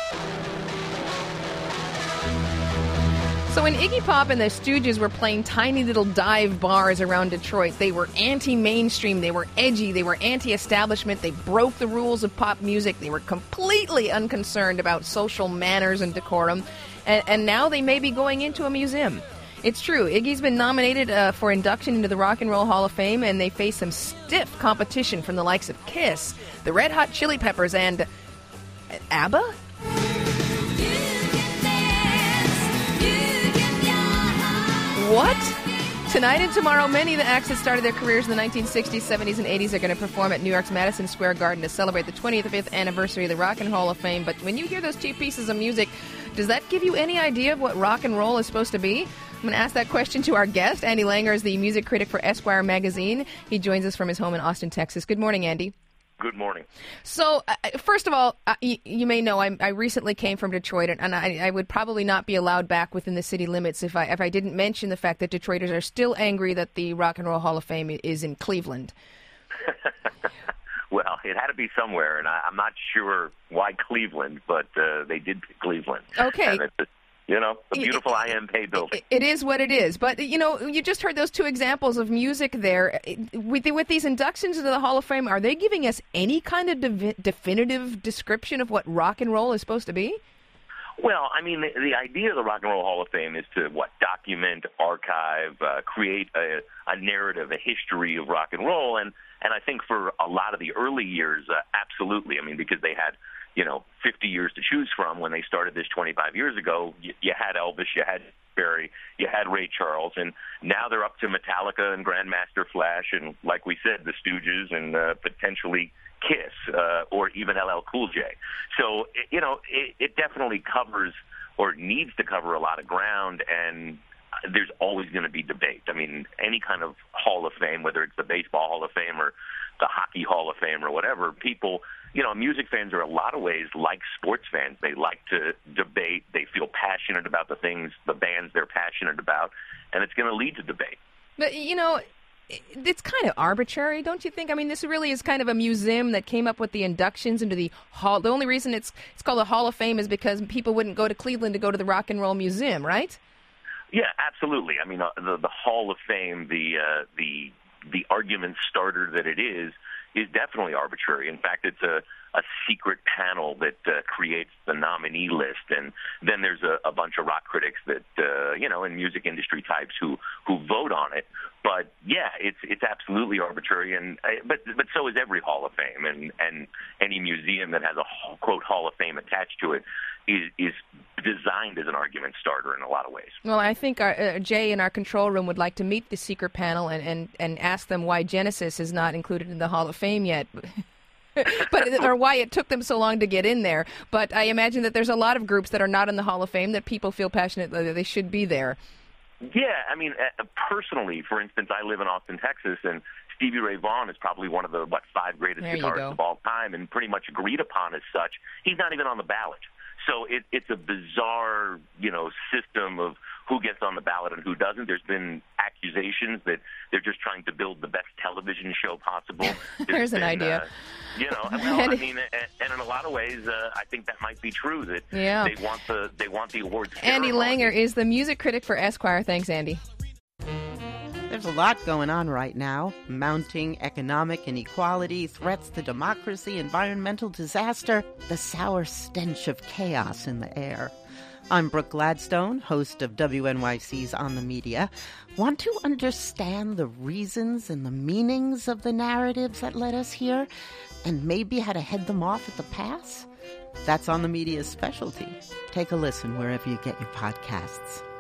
So when Iggy Pop and the Stooges were playing tiny little dive bars around Detroit, they were anti-mainstream, they were edgy, they were anti-establishment, they broke the rules of pop music, they were completely unconcerned about social manners and decorum, and now they may be going into a museum. It's true, Iggy's been nominated for induction into the Rock and Roll Hall of Fame, and they face some stiff competition from the likes of Kiss, the Red Hot Chili Peppers, and ABBA? What? Tonight and tomorrow, many of the acts that started their careers in the 1960s, 70s, and 80s are going to perform at New York's Madison Square Garden to celebrate the 25th anniversary of the Rock and Roll Hall of Fame. But when you hear those two pieces of music, does that give you any idea of what rock and roll is supposed to be? I'm going to ask that question to our guest. Andy Langer is the music critic for Esquire magazine. He joins us from his home in Austin, Texas. Good morning, Andy. Good morning. So, first of all, you may know I recently came from Detroit, and I would probably not be allowed back within the city limits if I didn't mention the fact that Detroiters are still angry that the Rock and Roll Hall of Fame is in Cleveland. Well, it had to be somewhere, and I'm not sure why Cleveland, but they did pick Cleveland. Okay. And the beautiful IMP building. It is what it is. But, you just heard those two examples of music there. With these inductions into the Hall of Fame, are they giving us any kind of definitive description of what rock and roll is supposed to be? Well, I mean, the idea of the Rock and Roll Hall of Fame is to, document, archive, create a narrative, a history of rock and roll. And I think for a lot of the early years, absolutely. I mean, because they had 50 years to choose from when they started this 25 years ago. You had Elvis, you had Barry, you had Ray Charles, and now they're up to Metallica and Grandmaster Flash, and like we said, the Stooges, and potentially Kiss, or even LL Cool J. So, it definitely covers, or needs to cover, a lot of ground, and there's always going to be debate. I mean, any kind of Hall of Fame, whether it's the Baseball Hall of Fame or the Hockey Hall of Fame or whatever, people, music fans are a lot of ways like sports fans. They like to debate. They feel passionate about the things, the bands they're passionate about, and it's going to lead to debate. But, it's kind of arbitrary, don't you think? I mean, this really is kind of a museum that came up with the inductions into the hall. The only reason it's called a Hall of Fame is because people wouldn't go to Cleveland to go to the Rock and Roll Museum, right? Yeah, absolutely. I mean, the Hall of Fame, the argument starter that it is definitely arbitrary. In fact, it's a secret panel that creates the nominee list, and then there's a bunch of rock critics that and music industry types who vote on it. But yeah, it's absolutely arbitrary, but so is every Hall of Fame, and any museum that has a quote Hall of Fame attached to it is designed as an argument starter in a lot of ways. Well, I think Jay in our control room would like to meet the secret panel and ask them why Genesis is not included in the Hall of Fame yet. Or why it took them so long to get in there. But I imagine that there's a lot of groups that are not in the Hall of Fame that people feel passionate that they should be there. Yeah, I mean, personally, for instance, I live in Austin, Texas, and Stevie Ray Vaughan is probably one of the, 5 greatest guitarists of all time, and pretty much agreed upon as such. He's not even on the ballot. So it's a bizarre, system of who gets on the ballot and who doesn't. There's been accusations that they're just trying to build the best television show possible. There's an idea. I mean, and in a lot of ways, I think that might be true. That they want the awards. Andy Langer is the music critic for Esquire. Thanks, Andy. There's a lot going on right now. Mounting economic inequality, threats to democracy, environmental disaster, the sour stench of chaos in the air. I'm Brooke Gladstone, host of WNYC's On the Media. Want to understand the reasons and the meanings of the narratives that led us here, and maybe how to head them off at the pass? That's On the Media's specialty. Take a listen wherever you get your podcasts.